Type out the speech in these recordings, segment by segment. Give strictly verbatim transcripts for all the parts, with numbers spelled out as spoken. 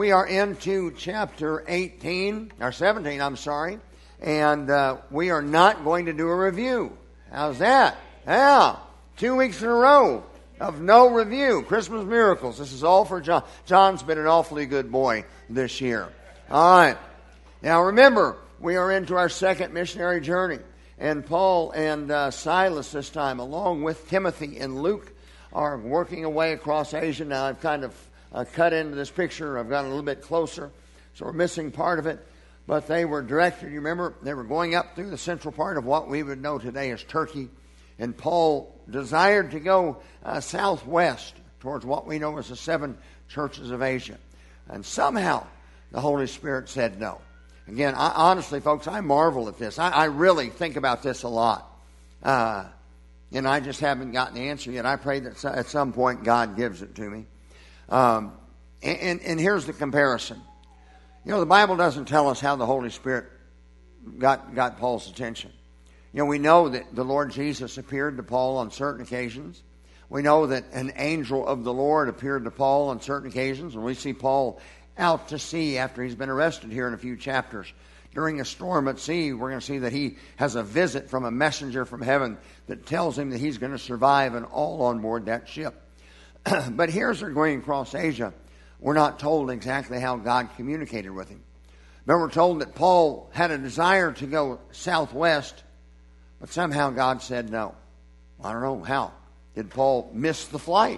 we are into chapter eighteen, or seventeen, I'm sorry, and uh, we are not going to do a review. How's that? Yeah, two weeks in a row of no review. Christmas miracles. This is all for John. John's been an awfully good boy this year. All right. Now remember, we are into our second missionary journey, and Paul and uh, Silas this time, along with Timothy and Luke, are working away across Asia. Now I've kind of uh, cut into this picture. I've gotten a little bit closer, so we're missing part of it. But they were directed, you remember, they were going up through the central part of what we would know today as Turkey. And Paul desired to go uh, southwest towards what we know as the seven churches of Asia. And somehow the Holy Spirit said no. Again, I, honestly, folks, I marvel at this. I, I really think about this a lot. Uh, and I just haven't gotten the answer yet. I pray that at some point God gives it to me. Um, and, and, and here's the comparison. You know, the Bible doesn't tell us how the Holy Spirit got, got Paul's attention. You know, we know that the Lord Jesus appeared to Paul on certain occasions. We know that an angel of the Lord appeared to Paul on certain occasions. And we see Paul out to sea after he's been arrested here in a few chapters. During a storm at sea, we're going to see that he has a visit from a messenger from heaven that tells him that he's going to survive and all on board that ship. But here's they're going across Asia. We're not told exactly how God communicated with him. But we're told that Paul had a desire to go southwest, but somehow God said no. I don't know how. Did Paul miss the flight?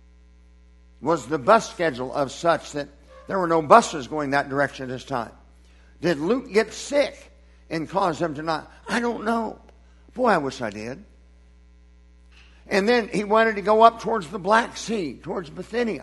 Was the bus schedule of such that there were no buses going that direction at this time? Did Luke get sick and cause him to not? I don't know. Boy, I wish I did. And then he wanted to go up towards the Black Sea, towards Bithynia.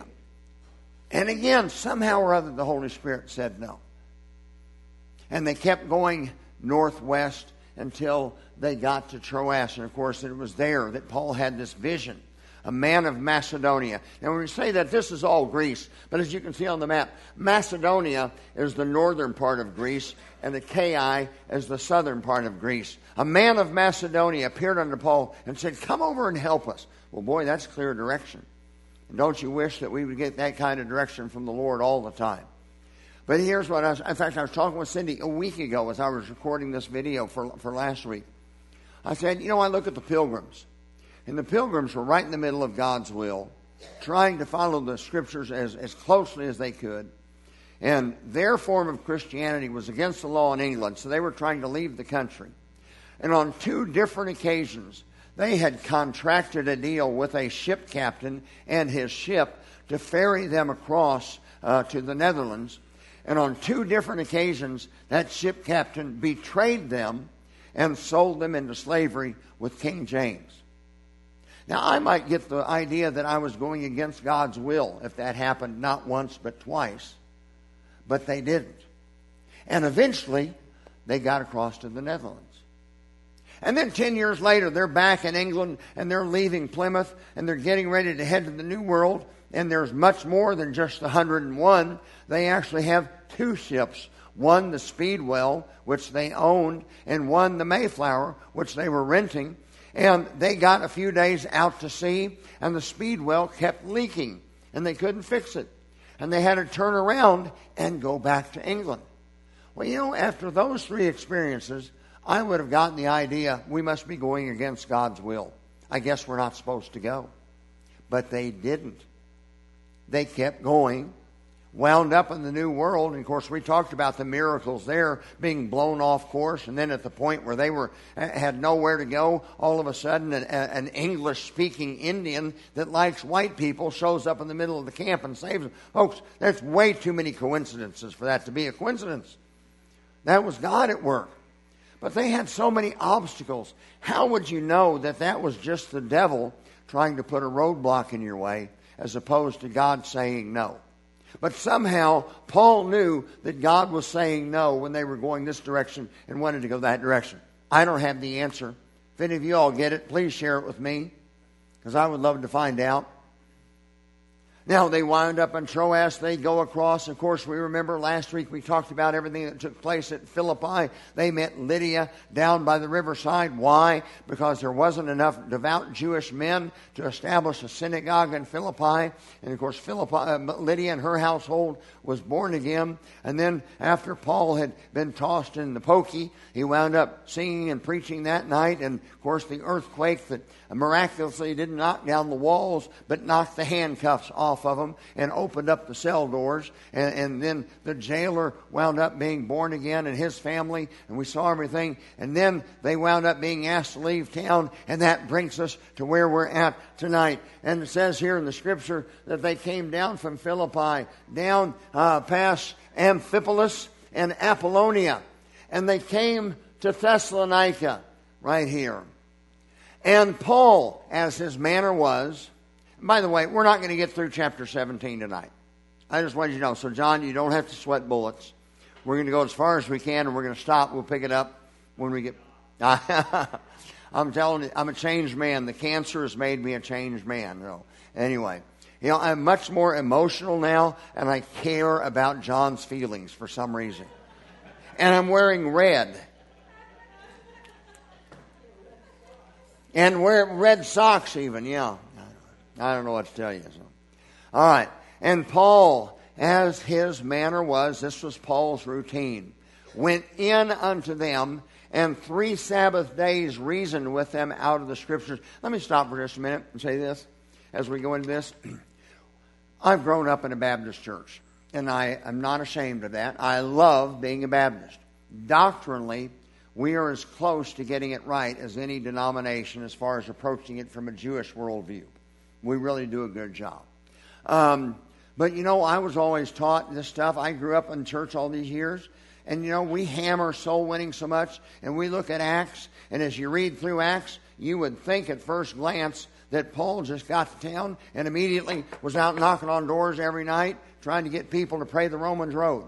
And again, somehow or other, the Holy Spirit said no. And they kept going northwest until they got to Troas. And of course, it was there that Paul had this vision. A man of Macedonia. And when we say that, this is all Greece. But as you can see on the map, Macedonia is the northern part of Greece, and the Achaia is the southern part of Greece. A man of Macedonia appeared unto Paul and said, come over and help us. Well, boy, that's clear direction. And don't you wish that we would get that kind of direction from the Lord all the time? But here's what I was, in fact, I was talking with Cindy a week ago as I was recording this video for, for last week. I said, you know, I look at the pilgrims. And the pilgrims were right in the middle of God's will, trying to follow the scriptures as, as closely as they could. And their form of Christianity was against the law in England, so they were trying to leave the country. And on two different occasions, they had contracted a deal with a ship captain and his ship to ferry them across uh, to the Netherlands. And on two different occasions, that ship captain betrayed them and sold them into slavery with King James. Now, I might get the idea that I was going against God's will if that happened not once but twice. But they didn't. And eventually, they got across to the Netherlands. And then ten years later, they're back in England, and they're leaving Plymouth, and they're getting ready to head to the New World. And there's much more than just the one hundred and one. They actually have two ships. One, the Speedwell, which they owned, and one, the Mayflower, which they were renting. And they got a few days out to sea, and the Speedwell kept leaking, and they couldn't fix it. And they had to turn around and go back to England. Well, you know, after those three experiences, I would have gotten the idea we must be going against God's will. I guess we're not supposed to go. But they didn't. They kept going, wound up in the New World. And of course, we talked about the miracles there being blown off course. And then at the point where they were had nowhere to go, all of a sudden an, an English-speaking Indian that likes white people shows up in the middle of the camp and saves them. Folks, there's way too many coincidences for that to be a coincidence. That was God at work. But they had so many obstacles. How would you know that that was just the devil trying to put a roadblock in your way as opposed to God saying no? But somehow, Paul knew that God was saying no when they were going this direction and wanted to go that direction. I don't have the answer. If any of you all get it, please share it with me, because I would love to find out. Now, they wind up in Troas. They go across. Of course, we remember last week we talked about everything that took place at Philippi. They met Lydia down by the riverside. Why? Because there wasn't enough devout Jewish men to establish a synagogue in Philippi. And, of course, Philippi, uh, Lydia and her household was born again. And then after Paul had been tossed in the pokey, he wound up singing and preaching that night. And, of course, the earthquake that miraculously didn't knock down the walls, but knocked the handcuffs off of them and opened up the cell doors. And, and then the jailer wound up being born again and his family, and we saw everything. And then they wound up being asked to leave town, and that brings us to where we're at tonight. And it says here in the scripture that they came down from Philippi, down uh, past Amphipolis and Apollonia, and they came to Thessalonica right here. And Paul, as his manner was, by the way, we're not going to get through chapter seventeen tonight. I just want you to know. So, John, you don't have to sweat bullets. We're going to go as far as we can, and we're going to stop. We'll pick it up when we get... I'm telling you, I'm a changed man. The cancer has made me a changed man. So, anyway, you know, I'm much more emotional now, and I care about John's feelings for some reason. And I'm wearing red. And wear red socks even, yeah. I don't know what to tell you. So. All right. And Paul, as his manner was, this was Paul's routine, went in unto them, and three Sabbath days reasoned with them out of the Scriptures. Let me stop for just a minute and say this as we go into this. I've grown up in a Baptist church, and I am not ashamed of that. I love being a Baptist. Doctrinally, we are as close to getting it right as any denomination as far as approaching it from a Jewish worldview. We really do a good job. Um, but, you know, I was always taught this stuff. I grew up in church all these years. And, you know, we hammer soul winning so much. And we look at Acts. And as you read through Acts, you would think at first glance that Paul just got to town and immediately was out knocking on doors every night trying to get people to pray the Romans road.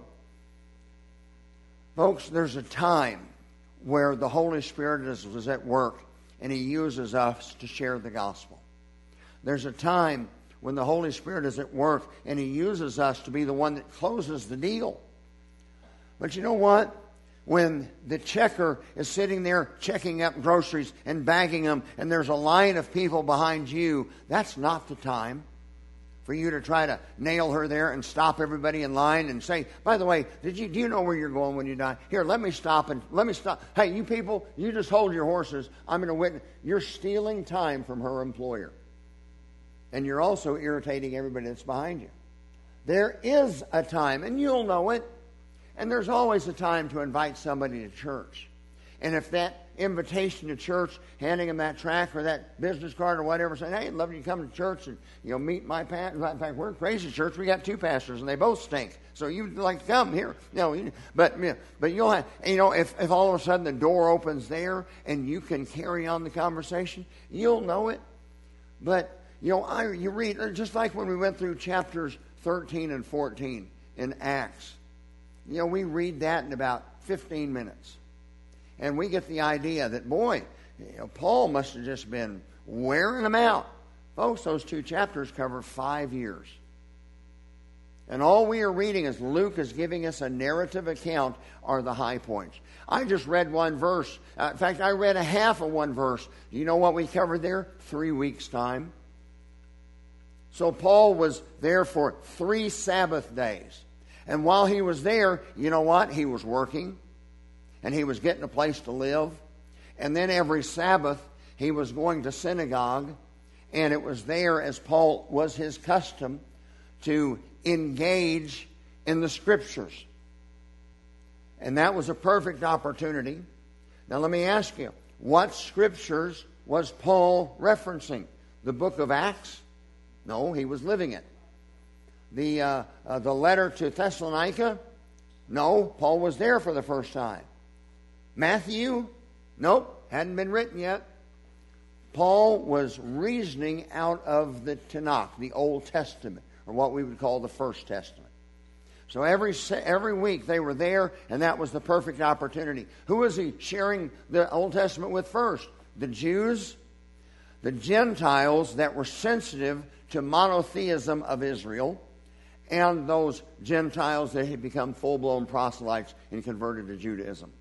Folks, there's a time where the Holy Spirit is, is at work, and He uses us to share the gospel. There's a time when the Holy Spirit is at work, and He uses us to be the one that closes the deal. But you know what? When the checker is sitting there checking up groceries and bagging them, and there's a line of people behind you, that's not the time for you to try to nail her there and stop everybody in line and say, by the way, did you do you know where you're going when you die? Here, let me stop and let me stop. Hey, you people, you just hold your horses. I'm going to witness. You're stealing time from her employer. And you're also irritating everybody that's behind you. There is a time, and you'll know it, and there's always a time to invite somebody to church. And if that invitation to church, handing them that tract or that business card or whatever, saying, hey, I'd love you to come to church and, you know, meet my pastor. In fact, we're a crazy church. We got two pastors, and they both stink. So you'd like to come here. You know, but, but you'll have, you know, if, if all of a sudden the door opens there and you can carry on the conversation, you'll know it. But, you know, I you read, just like when we went through chapters thirteen and fourteen in Acts. You know, we read that in about fifteen minutes. And we get the idea that, boy, you know, Paul must have just been wearing them out. Folks, those two chapters cover five years. And all we are reading as Luke is giving us a narrative account are the high points. I just read one verse. Uh, in fact, I read a half of one verse. Do you know what we covered there? Three weeks' time. So Paul was there for three Sabbath days. And while he was there, you know what? He was working. And he was getting a place to live. And then every Sabbath, he was going to synagogue. And it was there, as Paul was his custom, to engage in the Scriptures. And that was a perfect opportunity. Now let me ask you, what Scriptures was Paul referencing? The book of Acts? No, he was living it. The, uh, uh, the letter to Thessalonica? No, Paul was there for the first time. Matthew? Nope, hadn't been written yet. Paul was reasoning out of the Tanakh, the Old Testament, or what we would call the First Testament. So every every week they were there, and that was the perfect opportunity. Who was he sharing the Old Testament with first? The Jews. the Gentiles that were sensitive to monotheism of Israel, and those Gentiles that had become full-blown proselytes and converted to Judaism.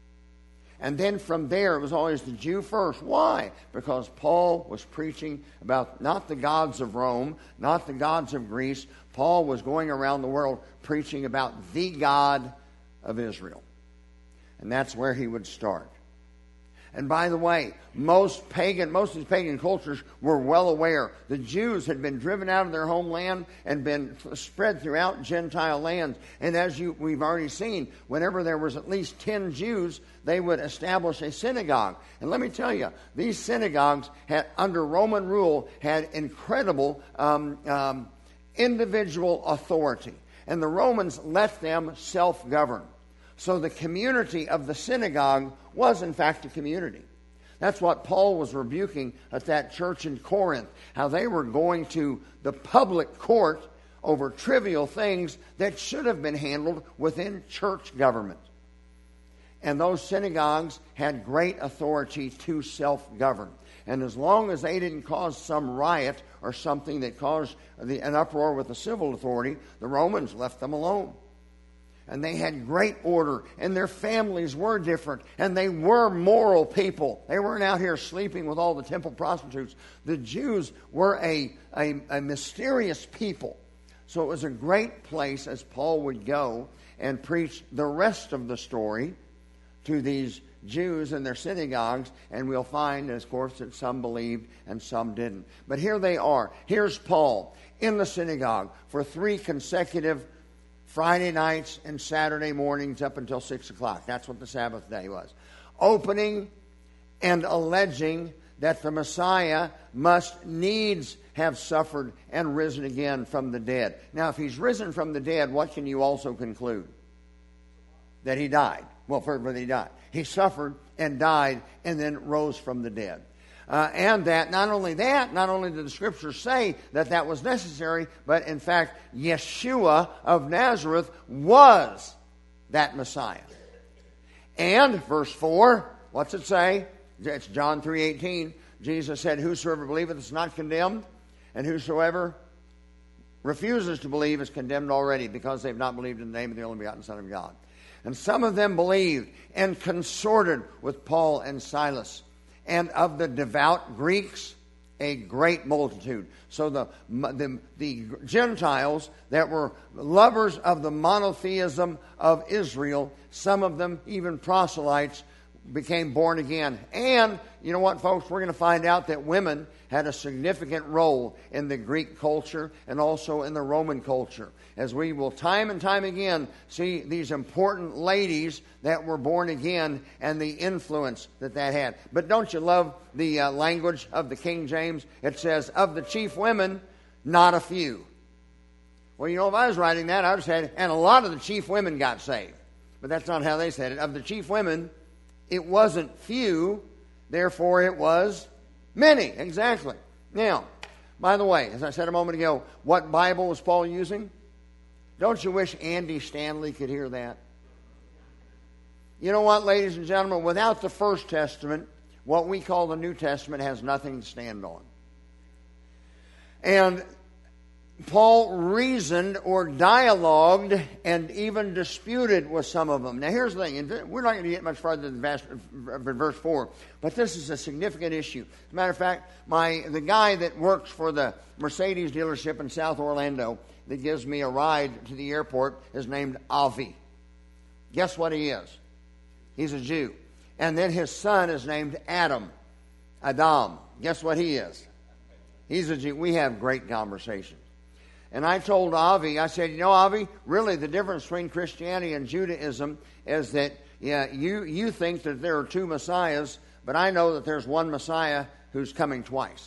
And then from there, it was always the Jew first. Why? Because Paul was preaching about not the gods of Rome, not the gods of Greece. Paul was going around the world preaching about the God of Israel. And that's where he would start. And by the way, most pagan, most of these pagan cultures were well aware. The Jews had been driven out of their homeland and been spread throughout Gentile lands. And as you, we've already seen, whenever there was at least ten Jews, they would establish a synagogue. And let me tell you, these synagogues had, under Roman rule, had incredible um, um, individual authority. And the Romans let them self-govern. So the community of the synagogue was, in fact, a community. That's what Paul was rebuking at that church in Corinth, how they were going to the public court over trivial things that should have been handled within church government. And those synagogues had great authority to self-govern. And as long as they didn't cause some riot or something that caused the, an uproar with the civil authority, the Romans left them alone. And they had great order, and their families were different, and they were moral people. They weren't out here sleeping with all the temple prostitutes. The Jews were a, a, a mysterious people. So it was a great place as Paul would go and preach the rest of the story to these Jews in their synagogues, and we'll find, of course, that some believed and some didn't. But here they are. Here's Paul in the synagogue for three consecutive Friday nights and Saturday mornings up until six o'clock. That's what the Sabbath day was. Opening and alleging that the Messiah must needs have suffered and risen again from the dead. Now, if he's risen from the dead, what can you also conclude? That he died. Well, first, that he died. He suffered and died and then rose from the dead. Uh, and that, not only that, not only did the Scriptures say that that was necessary, but in fact, Yeshua of Nazareth was that Messiah. And, verse four, what's it say? It's John three eighteen. Jesus said, "Whosoever believeth is not condemned, and whosoever refuses to believe is condemned already, because they've not believed in the name of the only begotten Son of God." And some of them believed and consorted with Paul and Silas. And of the devout Greeks, a great multitude. So the, the, the Gentiles that were lovers of the monotheism of Israel, some of them, even proselytes, became born again. And, you know what, folks, we're going to find out that women had a significant role in the Greek culture and also in the Roman culture. As we will time and time again see these important ladies that were born again and the influence that that had. But don't you love the uh, language of the King James? It says, "Of the chief women, not a few." Well, you know, if I was writing that, I would have said, "And a lot of the chief women got saved." But that's not how they said it. Of the chief women, it wasn't few, therefore it was many. Exactly. Now, by the way, as I said a moment ago, what Bible was Paul using? Don't you wish Andy Stanley could hear that? You know what, ladies and gentlemen? Without the First Testament, what we call the New Testament has nothing to stand on. And Paul reasoned or dialogued and even disputed with some of them. Now, here's the thing. And we're not going to get much farther than verse four, but this is a significant issue. As a matter of fact, my the guy that works for the Mercedes dealership in South Orlando that gives me a ride to the airport is named Avi. Guess what he is? He's a Jew. And then his son is named Adam. Adam. Guess what he is? He's a Jew. We have great conversations. And I told Avi, I said, you know, Avi, really the difference between Christianity and Judaism is that yeah, you, you think that there are two Messiahs, but I know that there's one Messiah who's coming twice.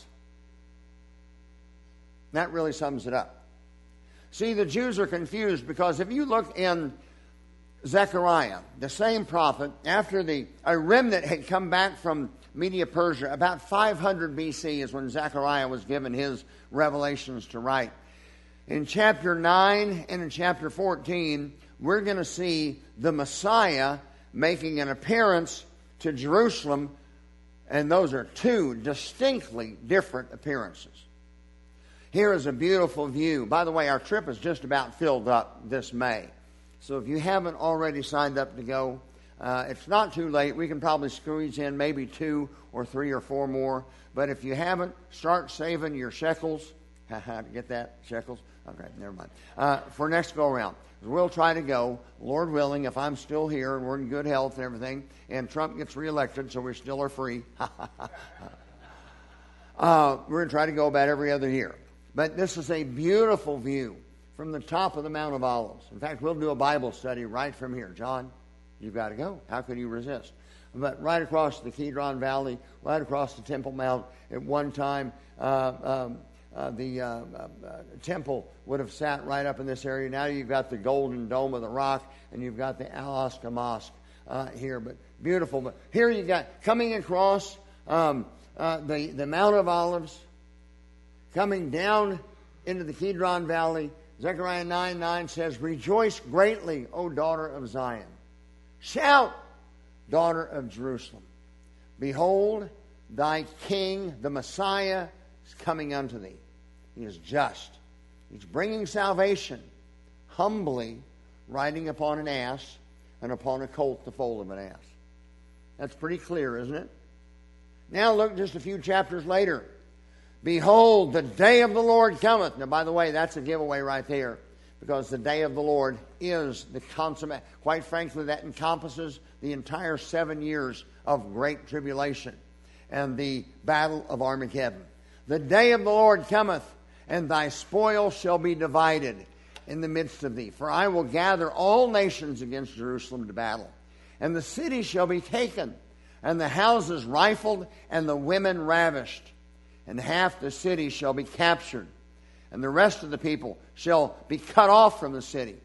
That really sums it up. See, the Jews are confused because if you look in Zechariah, the same prophet, after the a remnant had come back from Media Persia, about five hundred B C is when Zechariah was given his revelations to write. In chapter nine and in chapter fourteen, we're going to see the Messiah making an appearance to Jerusalem And those are two distinctly different appearances. Here is a beautiful view. By the way, our trip is just about filled up this May. So if you haven't already signed up to go, uh, it's not too late. We can probably squeeze in maybe two or three or four more. But if you haven't, start saving your shekels. Get that? Shekels? Okay, never mind. Uh, for next go-around. We'll try to go, Lord willing, if I'm still here and we're in good health and everything, and Trump gets reelected so we still are free. uh, we're going to try to go about every other year. But this is a beautiful view from the top of the Mount of Olives. In fact, we'll do a Bible study right from here. John, you've got to go. How could you resist? But right across the Kidron Valley, right across the Temple Mount, at one time, uh, um, Uh, the uh, uh, temple would have sat right up in this area. Now you've got the Golden Dome of the Rock, and you've got the Al-Aqsa Mosque uh, here. But beautiful. But here you got coming across um, uh, the, the Mount of Olives, coming down into the Kidron Valley. Zechariah nine nine says, "Rejoice greatly, O daughter of Zion. Shout, daughter of Jerusalem. Behold, thy king, the Messiah, is coming unto thee. He is just. He's bringing salvation, humbly riding upon an ass and upon a colt the foal of an ass." That's pretty clear, isn't it? Now look just a few chapters later. "Behold, the day of the Lord cometh." Now, by the way, that's a giveaway right there, because the day of the Lord is the consummate. Quite frankly, that encompasses the entire seven years of great tribulation and the battle of Armageddon. "The day of the Lord cometh, and thy spoil shall be divided in the midst of thee. For I will gather all nations against Jerusalem to battle. And the city shall be taken, and the houses rifled, and the women ravished. And half the city shall be captured, and the rest of the people shall be cut off from the city.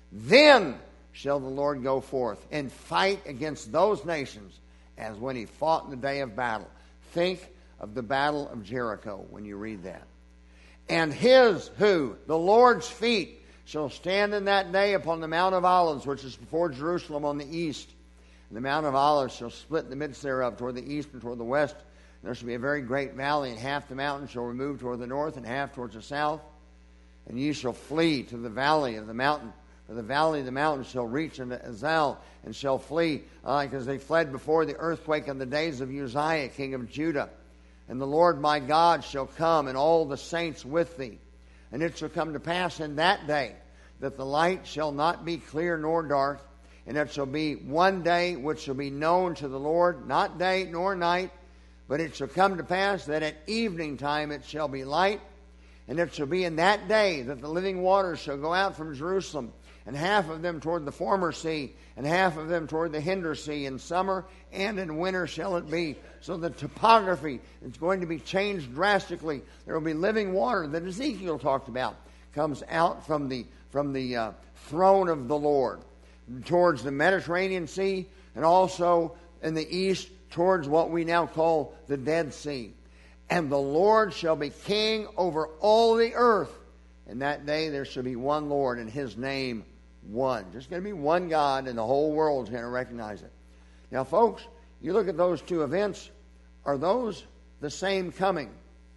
Then shall the Lord go forth and fight against those nations as when he fought in the day of battle." Think of the battle of Jericho when you read that. "And his," who? "The Lord's feet shall stand in that day upon the Mount of Olives, which is before Jerusalem on the east. And the Mount of Olives shall split in the midst thereof toward the east and toward the west. And there shall be a very great valley, and half the mountain shall remove toward the north and half towards the south. And ye shall flee to the valley of the mountain. For the valley of the mountain shall reach unto Azal, and shall flee, like as they fled before the earthquake in the days of Uzziah, king of Judah. And the Lord my God shall come, and all the saints with thee. And it shall come to pass in that day that the light shall not be clear nor dark. And it shall be one day which shall be known to the Lord, not day nor night. But it shall come to pass that at evening time it shall be light. And it shall be in that day that the living waters shall go out from Jerusalem, and half of them toward the former sea, and half of them toward the hinder sea. In summer and in winter shall it be." So the topography is going to be changed drastically. There will be living water that Ezekiel talked about, comes out from the from the uh, throne of the Lord towards the Mediterranean Sea, and also in the east towards what we now call the Dead Sea. "And the Lord shall be king over all the earth. In that day there shall be one Lord, and his name one." There's going to be one God, and the whole world is going to recognize it. Now, folks, you look at those two events. Are those the same coming?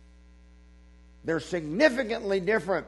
They're significantly different.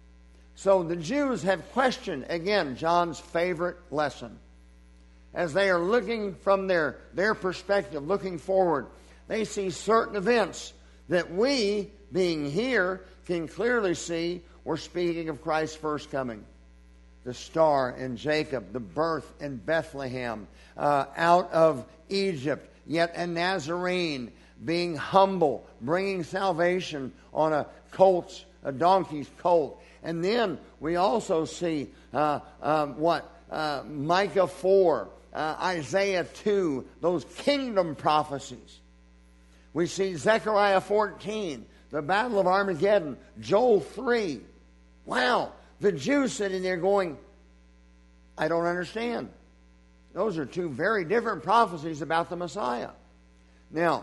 So the Jews have questioned, again, John's favorite lesson. As they are looking from their, their perspective, looking forward, they see certain events that we, being here, can clearly see we're speaking of Christ's first coming. The star in Jacob, the birth in Bethlehem, uh, out of Egypt, yet a Nazarene, being humble, bringing salvation on a colt's, a donkey's colt. And then we also see uh, um, what? Uh, Micah four, uh, Isaiah two, those kingdom prophecies. We see Zechariah fourteen, the battle of Armageddon, Joel three. Wow, the Jews sitting there going, I don't understand. Those are two very different prophecies about the Messiah. Now,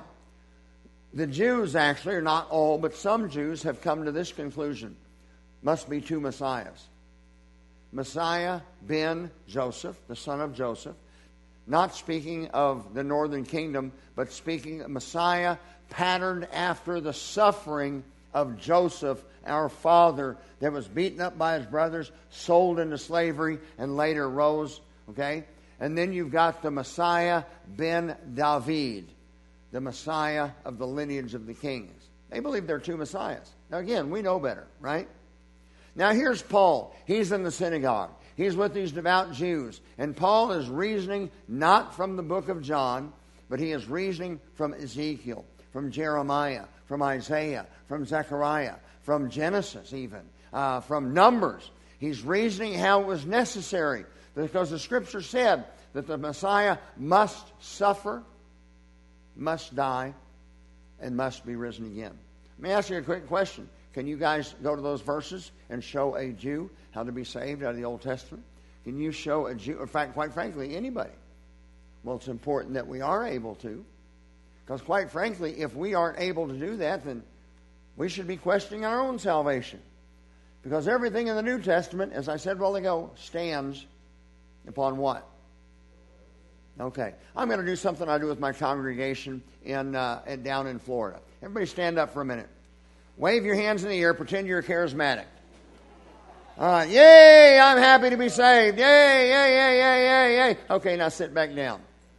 the Jews actually, or not all, but some Jews have come to this conclusion. Must be two Messiahs. Messiah ben Joseph, the son of Joseph. not speaking of the northern kingdom, but speaking of Messiah patterned after the suffering of Joseph, our father, that was beaten up by his brothers, sold into slavery, and later rose. Okay? And then you've got the Messiah ben David, the Messiah of the lineage of the kings. They believe there are two Messiahs. Now again, we know better, right? Now here's Paul. He's in the synagogue. He's with these devout Jews. And Paul is reasoning not from the book of John, but he is reasoning from Ezekiel, from Jeremiah, from Isaiah, from Zechariah, from Genesis even, uh, from Numbers. He's reasoning how it was necessary, because the Scripture said that the Messiah must suffer, must die, and must be risen again. Let me ask you a quick question. Can you guys go to those verses and show a Jew how to be saved out of the Old Testament? Can you show a Jew, in fact, quite frankly, anybody? Well, it's important that we are able to. Because quite frankly, if we aren't able to do that, then we should be questioning our own salvation. Because everything in the New Testament, as I said a while ago, stands upon what? Okay. I'm going to do something I do with my congregation in uh, down in Florida. Everybody stand up for a minute. Wave your hands in the air. Pretend you're charismatic. All right. Yay! I'm happy to be saved. Yay! Yay! Yay! Yay! Yay! Yay! Okay, now sit back down.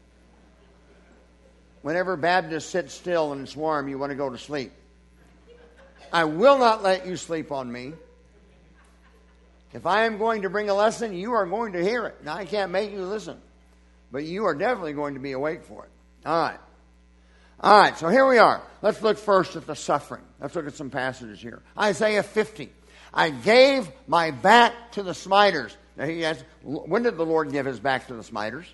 Whenever Baptists sit still and it's warm, you want to go to sleep. I will not let you sleep on me. If I am going to bring a lesson, you are going to hear it. Now, I can't make you listen, but you are definitely going to be awake for it. All right. All right, so here we are. Let's look first at the suffering. Let's look at some passages here. Isaiah fifty. I gave my back to the smiters. Now he has, when did the Lord give his back to the smiters?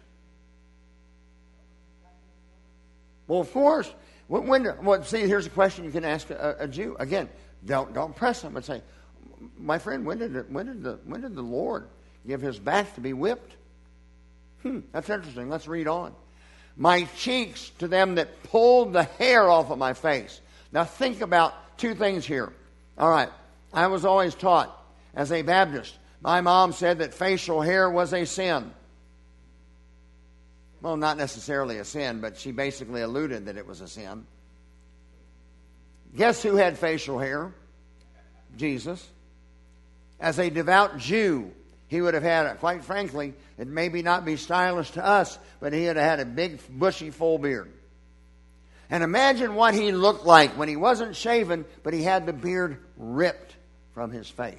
Well, of course. When, when well, see, here's a question you can ask a, a Jew. Again, don't don't press him and say, my friend, when did it, when did the when did the Lord give his back to be whipped? Hmm, that's interesting. Let's read on. My cheeks to them that pulled the hair off of my face. Now think about two things here. All right. I was always taught as a Baptist. My mom said that facial hair was a sin. Well, not necessarily a sin, but she basically alluded that it was a sin. Guess who had facial hair? Jesus. As a devout Jew, he would have had, quite frankly, it may be not be stylish to us, but he would have had a big, bushy, full beard. And imagine what he looked like when he wasn't shaven, but he had the beard ripped from his face.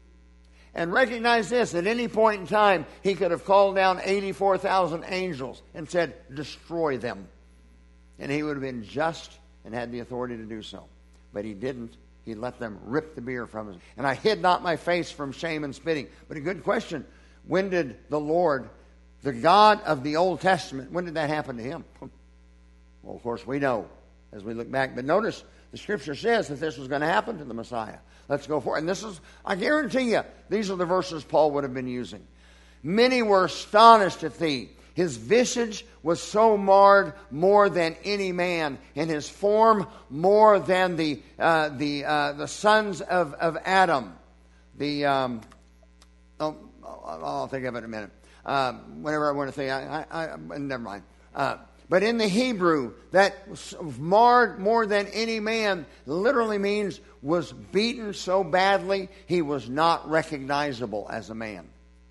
And recognize this, at any point in time, he could have called down eighty-four thousand angels and said, destroy them. And he would have been just and had the authority to do so. But he didn't. He let them rip the beard from him. And I hid not my face from shame and spitting. But a good question. When did the Lord, the God of the Old Testament, when did that happen to him? Well, of course, we know as we look back. But notice, the Scripture says that this was going to happen to the Messiah. Let's go for it. And this is, I guarantee you, these are the verses Paul would have been using. Many were astonished at thee. His visage was so marred more than any man, and his form more than the uh, the uh, the sons of, of Adam. The um, oh, I'll think of it in a minute. Uh, whenever I want to think, I, I, I never mind. Uh, but in the Hebrew, that marred more than any man literally means was beaten so badly he was not recognizable as a man.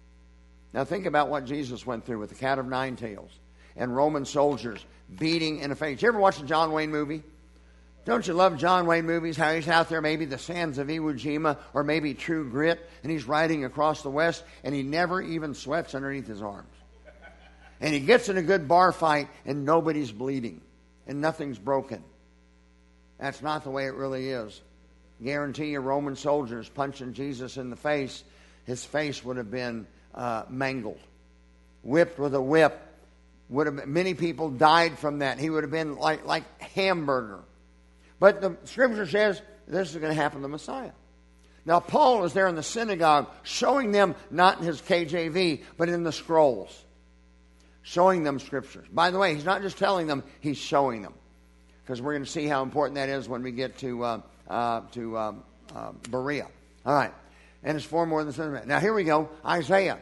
Now think about what Jesus went through with the cat of nine tails and Roman soldiers beating in the face. You ever watch a John Wayne movie? Don't you love John Wayne movies? How he's out there, maybe the sands of Iwo Jima or maybe True Grit, and he's riding across the West, and he never even sweats underneath his arms. And he gets in a good bar fight, and nobody's bleeding, and nothing's broken. That's not the way it really is. Guarantee you, Roman soldiers punching Jesus in the face, his face would have been Uh, mangled, whipped with a whip. Would have been, many people died from that. He would have been like like hamburger. But the Scripture says this is going to happen to Messiah. Now Paul is there in the synagogue, showing them not in his K J V, but in the scrolls, showing them Scriptures. By the way, he's not just telling them; he's showing them, because we're going to see how important that is when we get to uh, uh, to um, uh, Berea. All right. And it's far more than seven. Now here we go. Isaiah.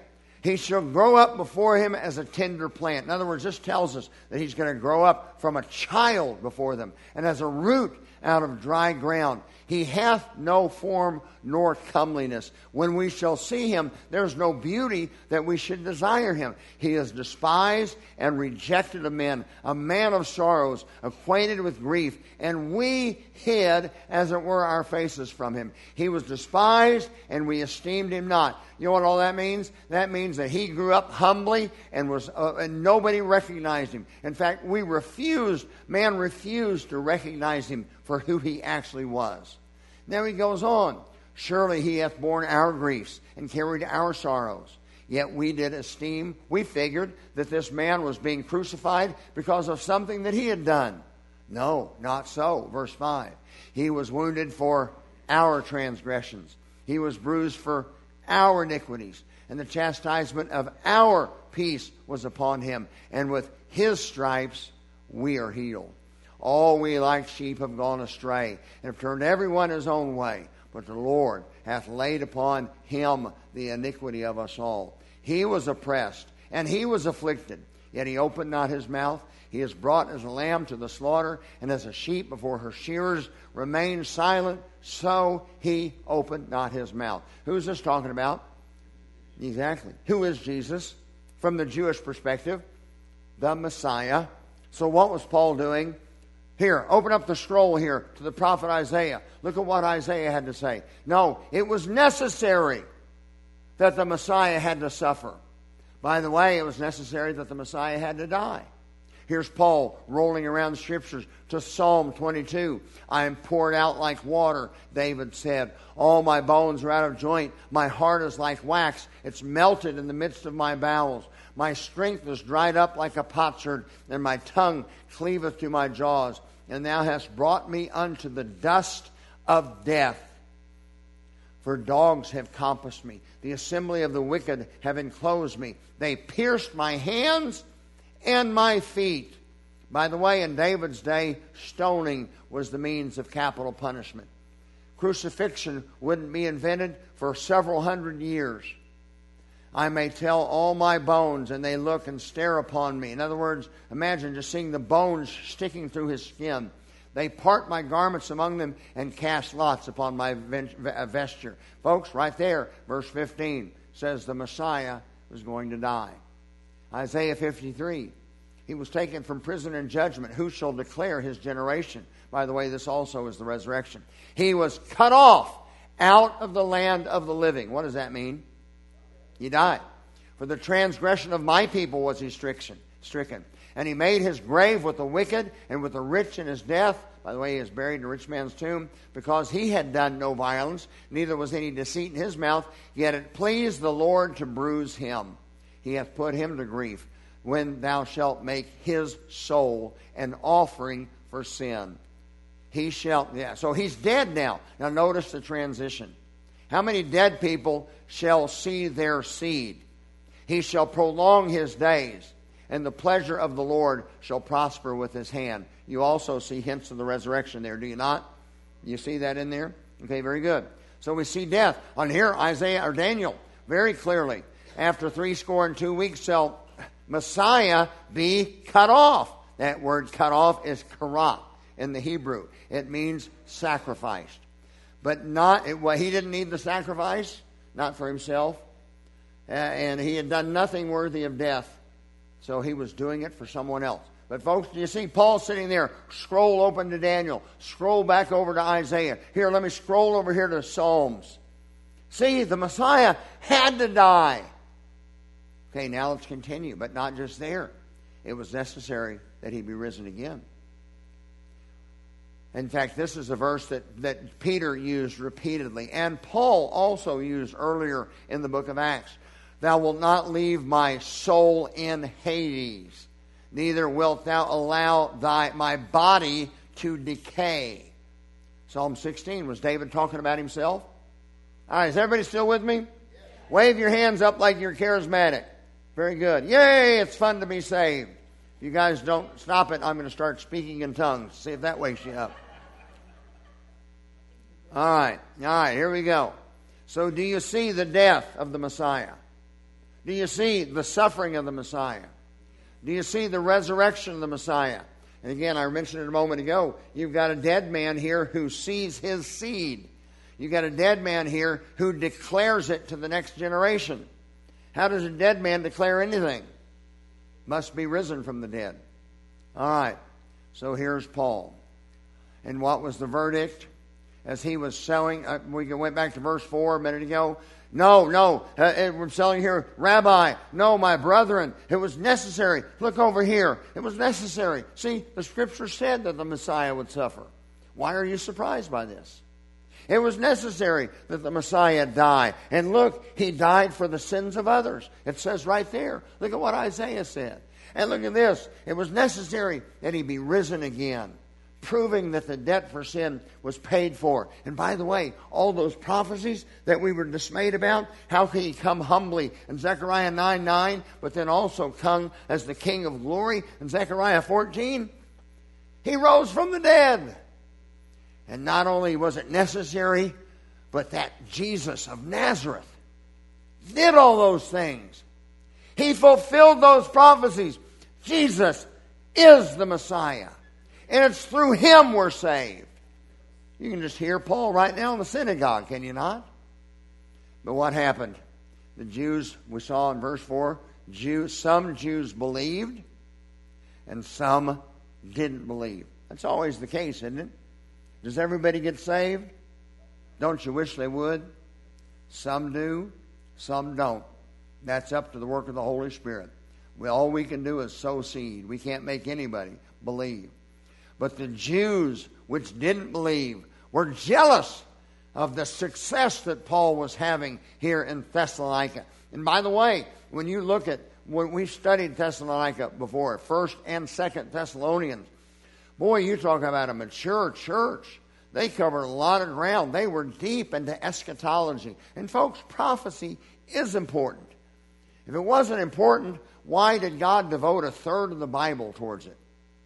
He shall grow up before him as a tender plant. In other words, this tells us that he's going to grow up from a child before them, and as a root out of dry ground. He hath no form nor comeliness. When we shall see him, there's no beauty that we should desire him. He is despised and rejected of men, a man of sorrows, acquainted with grief, and we hid, as it were, our faces from him. He was despised, and we esteemed him not. You know what all that means? That means that he grew up humbly and was, uh, and nobody recognized him. In fact, we refused, man refused to recognize him for who he actually was. Now he goes on. Surely he hath borne our griefs and carried our sorrows. Yet we did esteem, we figured that this man was being crucified because of something that he had done. No, not so. Verse five. He was wounded for our transgressions. He was bruised for our iniquities. And the chastisement of our peace was upon him. And with his stripes we are healed. All we like sheep have gone astray, and have turned every one his own way. But the Lord hath laid upon him the iniquity of us all. He was oppressed, and he was afflicted, yet he opened not his mouth. He is brought as a lamb to the slaughter, and as a sheep before her shearers remained silent, so he opened not his mouth. Who's this talking about? Exactly. Who is Jesus? From the Jewish perspective, the Messiah. So what was Paul doing? Here, open up the scroll here to the prophet Isaiah. Look at what Isaiah had to say. No, it was necessary that the Messiah had to suffer. By the way, it was necessary that the Messiah had to die. Here's Paul rolling around the scriptures to Psalm twenty-two. I am poured out like water, David said. All my bones are out of joint. My heart is like wax. It's melted in the midst of my bowels. My strength is dried up like a potsherd, and my tongue cleaveth to my jaws. And thou hast brought me unto the dust of death. For dogs have compassed me. The assembly of the wicked have enclosed me. They pierced my hands and my feet. By the way, in David's day, stoning was the means of capital punishment. Crucifixion wouldn't be invented for several hundred years. I may tell all my bones, and they look and stare upon me. In other words, imagine just seeing the bones sticking through his skin. They part my garments among them and cast lots upon my vesture. Folks, right there, verse fifteen says the Messiah was going to die. Isaiah fifty-three, he was taken from prison and judgment. Who shall declare his generation? By the way, this also is the resurrection. He was cut off out of the land of the living. What does that mean? He died. For the transgression of my people was he stricken. stricken. And he made his grave with the wicked and with the rich in his death. By the way, he is buried in a rich man's tomb, because he had done no violence, neither was any deceit in his mouth. Yet it pleased the Lord to bruise him. He hath put him to grief. When thou shalt make his soul an offering for sin, he shall... Yeah, so he's dead now. Now notice the transition. How many dead people shall see their seed? He shall prolong his days, and the pleasure of the Lord shall prosper with his hand. You also see hints of the resurrection there, do you not? You see that in there? Okay, very good. So we see death. On here, Isaiah or Daniel, very clearly, after three score and two weeks shall Messiah be cut off. That word cut off is karat in the Hebrew. It means sacrificed. But not, it, well, he didn't need the sacrifice, not for himself. Uh, and he had done nothing worthy of death. So he was doing it for someone else. But folks, do you see Paul sitting there, scroll open to Daniel, scroll back over to Isaiah. Here, let me scroll over here to Psalms. See, the Messiah had to die. Okay, now let's continue, but not just there. It was necessary that he be risen again. In fact, this is a verse that, that Peter used repeatedly, and Paul also used earlier in the book of Acts. Thou wilt not leave my soul in Hades, neither wilt thou allow thy my body to decay. Psalm sixteen, was David talking about himself? All right, is everybody still with me? Yeah. Wave your hands up like you're charismatic. Very good. Yay, it's fun to be saved. If you guys don't stop it, I'm going to start speaking in tongues. See if that wakes you up. All right, all right, here we go. So do you see the death of the Messiah? Do you see the suffering of the Messiah? Do you see the resurrection of the Messiah? And again, I mentioned it a moment ago, you've got a dead man here who sees his seed. You've got a dead man here who declares it to the next generation. How does a dead man declare anything? Must be risen from the dead. All right, so here's Paul. And what was the verdict? As he was selling, uh, we went back to verse four a minute ago. No, no, uh, we're selling here, Rabbi, no, my brethren, it was necessary. Look over here. It was necessary. See, the Scripture said that the Messiah would suffer. Why are you surprised by this? It was necessary that the Messiah die. And look, he died for the sins of others. It says right there. Look at what Isaiah said. And look at this. It was necessary that he be risen again, proving that the debt for sin was paid for. And by the way, all those prophecies that we were dismayed about, how can he come humbly in Zechariah nine nine, but then also come as the King of glory in Zechariah fourteen? He rose from the dead. And not only was it necessary, but that Jesus of Nazareth did all those things. He fulfilled those prophecies. Jesus is the Messiah. And it's through him we're saved. You can just hear Paul right now in the synagogue, can you not? But what happened? The Jews, we saw in verse four, Jews, some Jews believed and some didn't believe. That's always the case, isn't it? Does everybody get saved? Don't you wish they would? Some do, some don't. That's up to the work of the Holy Spirit. We, all we can do is sow seed. We can't make anybody believe. But the Jews which didn't believe were jealous of the success that Paul was having here in Thessalonica. And by the way, when you look at, when we studied Thessalonica before, First and Second Thessalonians, boy, you talk about a mature church. They covered a lot of ground. They were deep into eschatology. And folks, prophecy is important. If it wasn't important, why did God devote a third of the Bible towards it?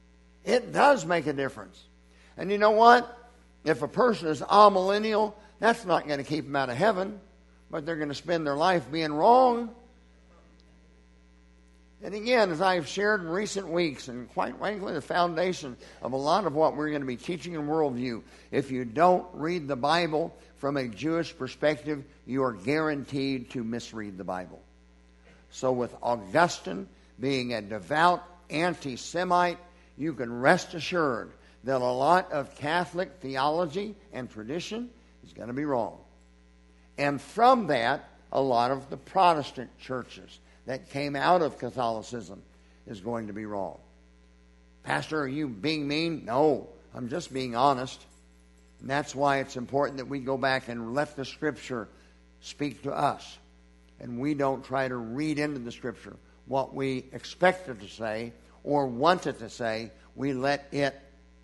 It does make a difference. And you know what? If a person is amillennial, that's not going to keep them out of heaven, but they're going to spend their life being wrong. And again, as I've shared in recent weeks, and quite frankly, the foundation of a lot of what we're going to be teaching in Worldview, if you don't read the Bible from a Jewish perspective, you are guaranteed to misread the Bible. So with Augustine being a devout anti-Semite, you can rest assured that a lot of Catholic theology and tradition is going to be wrong. And from that, a lot of the Protestant churches that came out of Catholicism is going to be wrong. Pastor, are you being mean? No, I'm just being honest. And that's why it's important that we go back and let the Scripture speak to us. And we don't try to read into the Scripture what we expect it to say or want it to say. We let it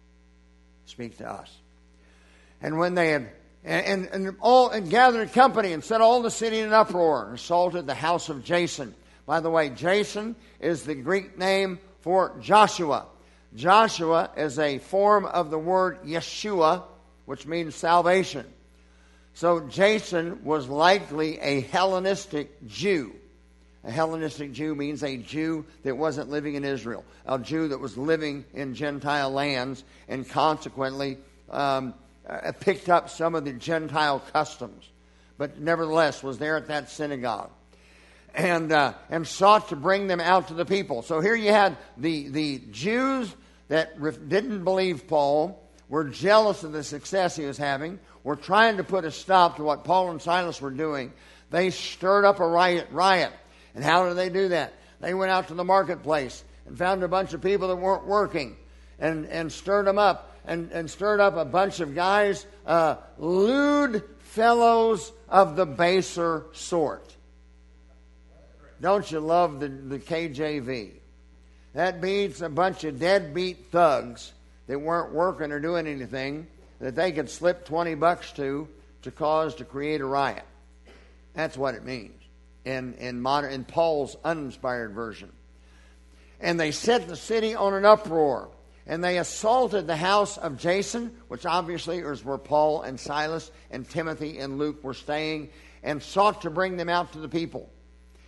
speak to us. And when they had and, and, and all and gathered company and set all the city in uproar and assaulted the house of Jason. By the way, Jason is the Greek name for Joshua. Joshua is a form of the word Yeshua, which means salvation. So Jason was likely a Hellenistic Jew. A Hellenistic Jew means a Jew that wasn't living in Israel. A Jew that was living in Gentile lands and consequently um, uh, picked up some of the Gentile customs. But nevertheless was there at that synagogue. And uh, and sought to bring them out to the people. So here you had the, the Jews that re- didn't believe Paul, were jealous of the success he was having, were trying to put a stop to what Paul and Silas were doing. They stirred up a riot. riot. And how did they do that? They went out to the marketplace and found a bunch of people that weren't working and, and stirred them up and, and stirred up a bunch of guys, uh, lewd fellows of the baser sort. Don't you love the, the K J V? That means a bunch of deadbeat thugs that weren't working or doing anything that they could slip twenty bucks to to cause to create a riot. That's what it means in, in, modern, in Paul's uninspired version. And they set the city on an uproar. And they assaulted the house of Jason, which obviously is where Paul and Silas and Timothy and Luke were staying, and sought to bring them out to the people.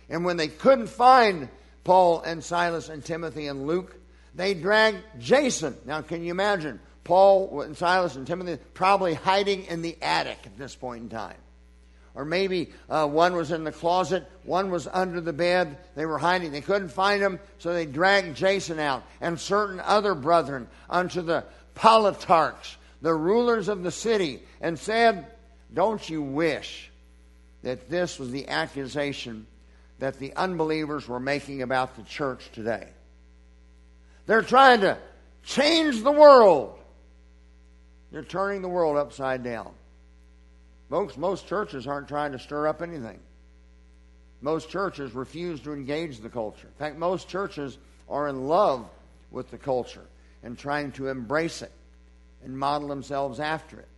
And when they couldn't find Paul and Silas and Timothy and Luke, they dragged Jason. Now, can you imagine? Paul and Silas and Timothy probably hiding in the attic at this point in time. Or maybe uh, one was in the closet, one was under the bed. They were hiding. They couldn't find him, so they dragged Jason out and certain other brethren unto the politarchs, the rulers of the city, and said, don't you wish that this was the accusation that the unbelievers were making about the church today? They're trying to change the world. They're turning the world upside down. Folks, most churches aren't trying to stir up anything. Most churches refuse to engage the culture. In fact, most churches are in love with the culture and trying to embrace it and model themselves after it.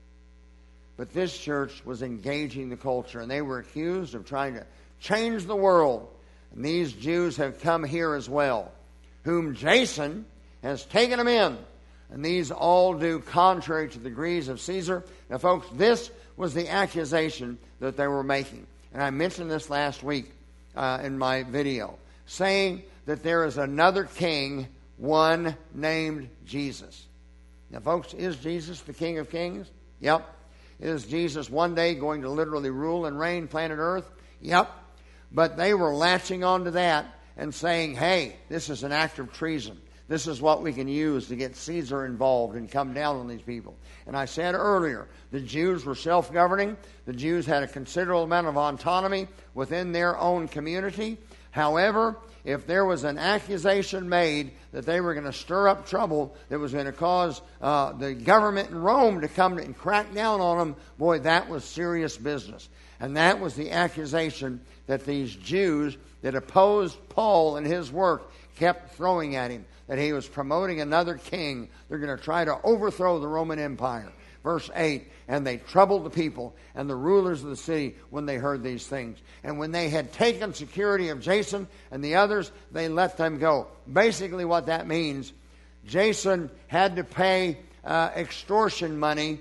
But this church was engaging the culture, and they were accused of trying to change the world. And these Jews have come here as well, whom Jason has taken them in. And these all do contrary to the decrees of Caesar. Now, folks, this was the accusation that they were making. And I mentioned this last week uh, in my video, saying that there is another king, one named Jesus. Now, folks, is Jesus the King of Kings? Yep. Is Jesus one day going to literally rule and reign planet Earth? Yep. But they were latching onto that and saying, hey, this is an act of treason. This is what we can use to get Caesar involved and come down on these people. And I said earlier, the Jews were self-governing. The Jews had a considerable amount of autonomy within their own community. However, if there was an accusation made that they were going to stir up trouble that was going to cause uh, the government in Rome to come and crack down on them, boy, that was serious business. And that was the accusation that these Jews that opposed Paul and his work kept throwing at him, that he was promoting another king. They're going to try to overthrow the Roman Empire. Verse eight, and they troubled the people and the rulers of the city when they heard these things. And when they had taken security of Jason and the others, they let them go. Basically what that means, Jason had to pay uh, extortion money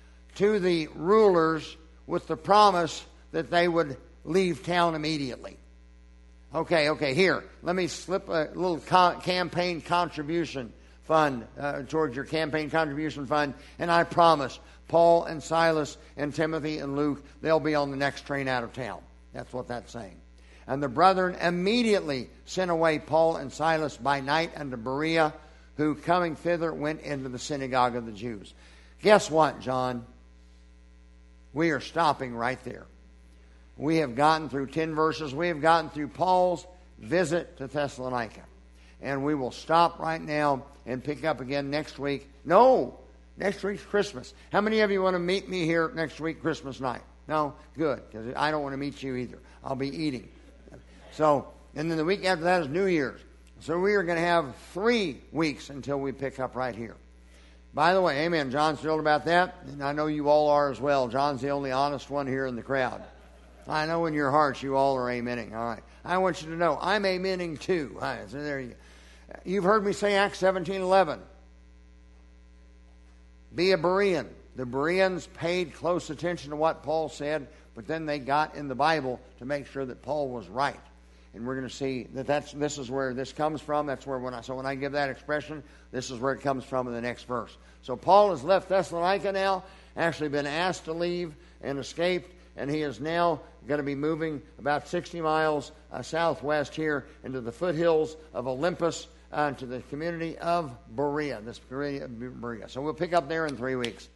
to the rulers with the promise that they would leave town immediately. Okay, okay, here, let me slip a little co- campaign contribution fund uh, towards your campaign contribution fund, and I promise Paul and Silas and Timothy and Luke, they'll be on the next train out of town. That's what that's saying. And the brethren immediately sent away Paul and Silas by night unto Berea, who coming thither went into the synagogue of the Jews. Guess what, John? We are stopping right there. We have gotten through ten verses. We have gotten through Paul's visit to Thessalonica. And we will stop right now and pick up again next week. No, next week's Christmas. How many of you want to meet me here next week, Christmas night? No? Good, because I don't want to meet you either. I'll be eating. So, and then the week after that is New Year's. So we are going to have three weeks until we pick up right here. By the way, amen, John's thrilled about that, and I know you all are as well. John's the only honest one here in the crowd. I know in your hearts you all are amening. All right. I want you to know I'm amening too. All right, so there you go. You've heard me say Acts seventeen eleven. Be a Berean. The Bereans paid close attention to what Paul said, but then they got in the Bible to make sure that Paul was right. And we're going to see that that's, this is where this comes from. That's where when I so when I give that expression, this is where it comes from in the next verse. So Paul has left Thessalonica now, actually been asked to leave and escaped, and he is now going to be moving about sixty miles uh, southwest here into the foothills of Olympus, uh, to the community of Berea, this Berea. So we'll pick up there in three weeks.